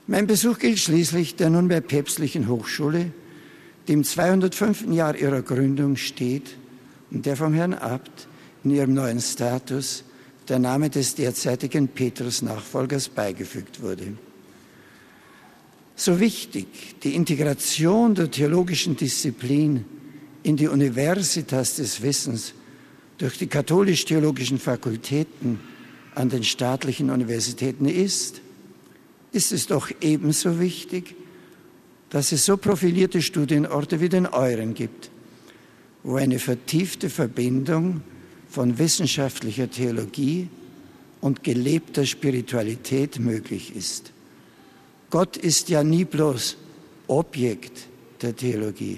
Mein Besuch gilt schließlich der nunmehr päpstlichen Hochschule, die im 205. Jahr ihrer Gründung steht und der vom Herrn Abt in ihrem neuen Status der Name des derzeitigen Petrus-Nachfolgers beigefügt wurde. So wichtig die Integration der theologischen Disziplin in die Universitas des Wissens durch die katholisch-theologischen Fakultäten an den staatlichen Universitäten ist es doch ebenso wichtig, dass es so profilierte Studienorte wie den euren gibt, wo eine vertiefte Verbindung von wissenschaftlicher Theologie und gelebter Spiritualität möglich ist. Gott ist ja nie bloß Objekt der Theologie.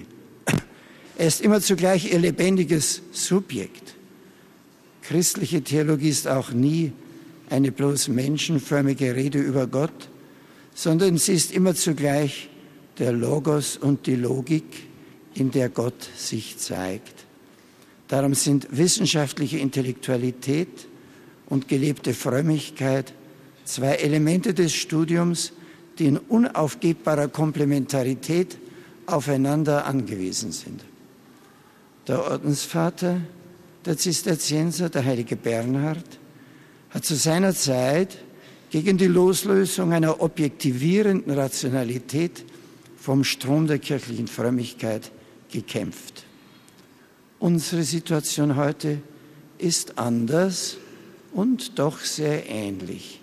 Er ist immer zugleich ihr lebendiges Subjekt. Christliche Theologie ist auch nie eine bloß menschenförmige Rede über Gott, sondern sie ist immer zugleich der Logos und die Logik, in der Gott sich zeigt. Darum sind wissenschaftliche Intellektualität und gelebte Frömmigkeit zwei Elemente des Studiums, die in unaufgebbarer Komplementarität aufeinander angewiesen sind. Der Ordensvater, der Zisterzienser, der heilige Bernhard, hat zu seiner Zeit gegen die Loslösung einer objektivierenden Rationalität vom Strom der kirchlichen Frömmigkeit gekämpft. Unsere Situation heute ist anders und doch sehr ähnlich.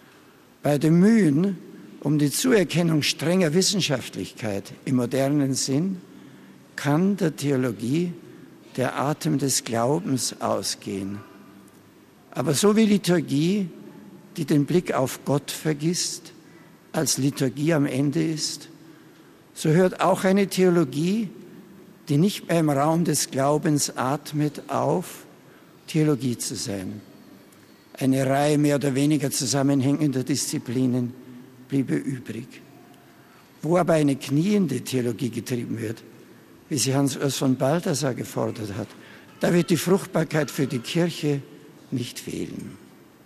Bei den Mühen um die Zuerkennung strenger Wissenschaftlichkeit im modernen Sinn kann der Theologie der Atem des Glaubens ausgehen. Aber so wie Liturgie, die den Blick auf Gott vergisst, als Liturgie am Ende ist, so hört auch eine Theologie, die nicht mehr im Raum des Glaubens atmet, auf, Theologie zu sein. Eine Reihe mehr oder weniger zusammenhängender Disziplinen bliebe übrig. Wo aber eine kniende Theologie getrieben wird, wie sie Hans Urs von Balthasar gefordert hat, da wird die Fruchtbarkeit für die Kirche nicht fehlen.